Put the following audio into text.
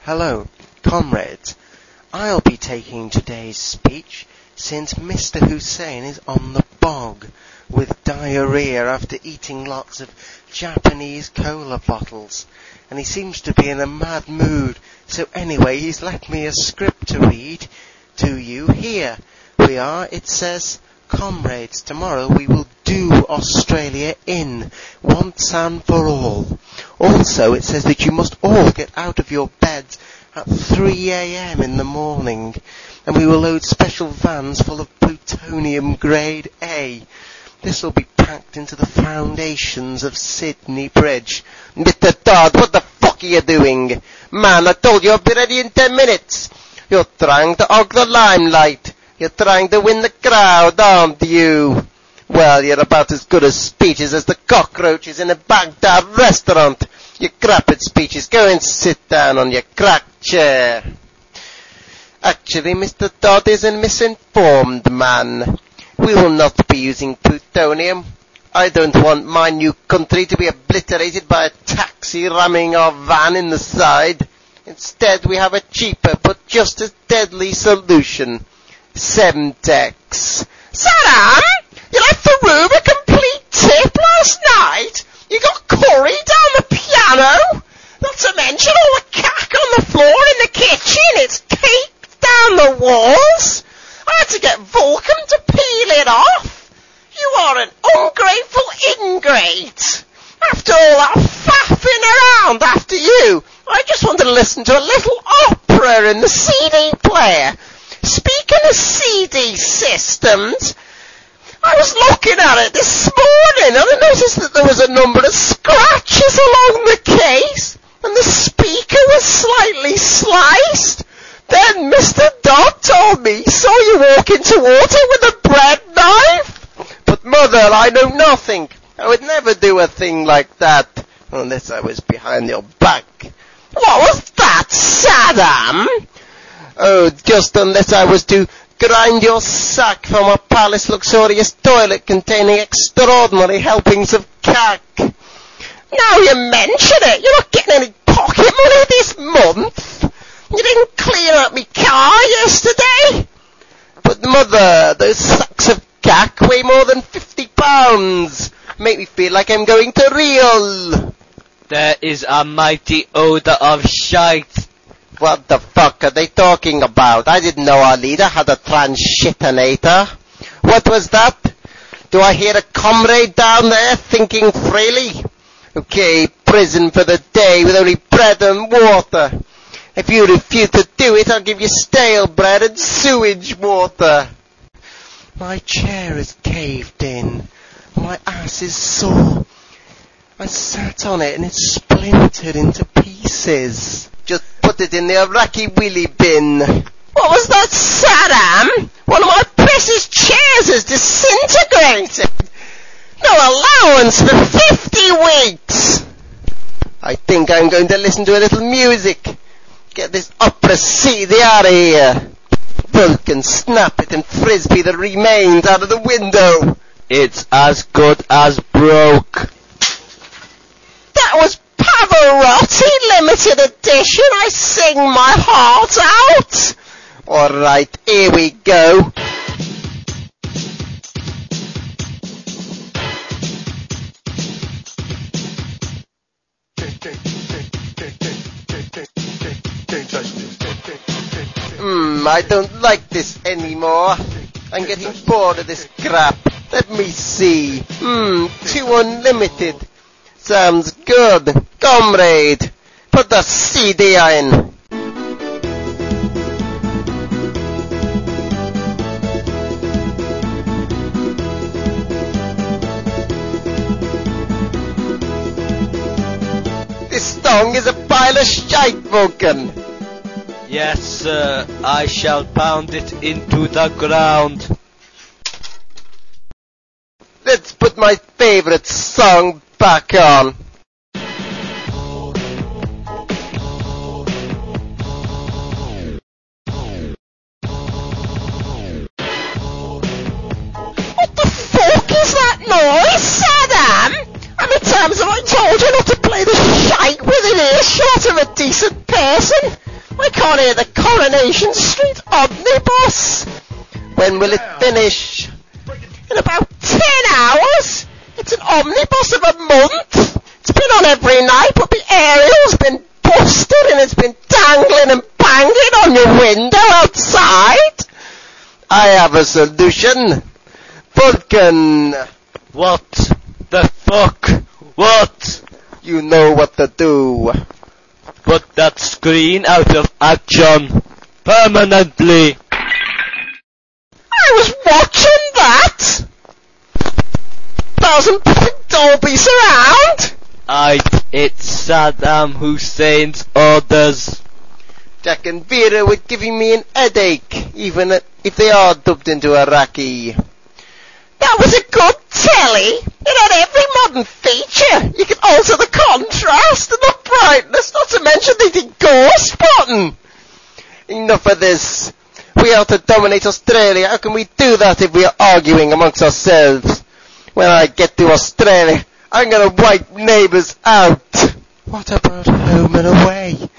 Hello, comrades. I'll be taking today's speech since Mr. Hussein is on the bog with diarrhea after eating lots of Japanese cola bottles, and he seems to be in a mad mood. So anyway, he's left me a script to read to you. Here we are. It says, comrades, tomorrow we will do Australia in once and for all. Also, it says that you must all get out of your beds at 3 a.m. in the morning, and we will load special vans full of plutonium grade A. This will be packed into the foundations of Sydney Bridge. Mr. Todd, what the fuck are you doing? Man, I told you I'll be ready in 10 minutes. You're trying to hog the limelight. You're trying to win the crowd, aren't you? Well, you're about as good at speeches as the cockroaches in a Baghdad restaurant. You crap at speeches. Go and sit down on your crack chair. Actually, Mr. Todd is a misinformed man. We will not be using plutonium. I don't want my new country to be obliterated by a taxi ramming our van in the side. Instead, we have a cheaper but just as deadly solution. Semtex. Saddam, you left the room a complete tip last night. You got curry down the piano. Not to mention all the cack on the floor in the kitchen. It's caked down the walls. I had to get Vulcan to peel it off. You are an ungrateful ingrate. After all that faffing around after you, I just wanted to listen to a little opera in the CD player. Speaking of CD systems, I was looking at it this morning and I noticed that there was a number of scratches along the case and the speaker was slightly sliced. Then Mr. Dodd told me he saw you walking toward it with a bread knife. But Mother, I know nothing. I would never do a thing like that unless I was behind your back. What was that, Saddam? Oh, just unless I was to grind your sack from a palace luxurious toilet containing extraordinary helpings of cack. Now you mention it, you're not getting any pocket money this month. You didn't clean out me car yesterday. But Mother, those sacks of cack weigh more than 50 pounds. Make me feel like I'm going to Rio. There is a mighty odour of shite. What the fuck are they talking about? I didn't know our leader had a transshitinator. What was that? Do I hear a comrade down there thinking freely? Okay, prison for the day with only bread and water. If you refuse to do it, I'll give you stale bread and sewage water. My chair is caved in. My ass is sore. I sat on it and it splintered into pieces. Just put it in the Iraqi willy bin. What was that, Saddam? One of my precious chairs has disintegrated. No allowance for 50 weeks. I think I'm going to listen to a little music. Get this opera CD out of here. Vulcan, snap it and frisbee the remains out of the window. It's as good as broke. That was Pavarotti limited edition. I sing my heart out. All right, here we go. I don't like this anymore. I'm getting bored of this crap. Let me see. 2 unlimited. Sounds good. Comrade, put the CD in. This song is a pile of shite, Vulcan. Yes, sir, I shall pound it into the ground. Let's put my favorite song back on. What the fuck is that noise, Saddam? How many times have I told you not to play the shite within earshot of a decent person? Parson? I can't hear the Coronation Street omnibus. When will it finish? In about 10 hours? It's an omnibus of a month. It's been on every night, but the aerial's been busted and it's been dangling and banging on your window outside. I have a solution. Vulcan. What the fuck? What? You know what to do. Put that screen out of action. Permanently. I was watching that. 1000 Dolby surround. It's Saddam Hussein's orders. Jack and Vera were giving me an headache, even if they are dubbed into Iraqi. That was a good telly. It had every modern feature. You could alter the contrast and the brightness, not to mention the ghost button. Enough of this. We are to dominate Australia. How can we do that if we are arguing amongst ourselves? When I get to Australia, I'm gonna wipe neighbours out. What about home and away?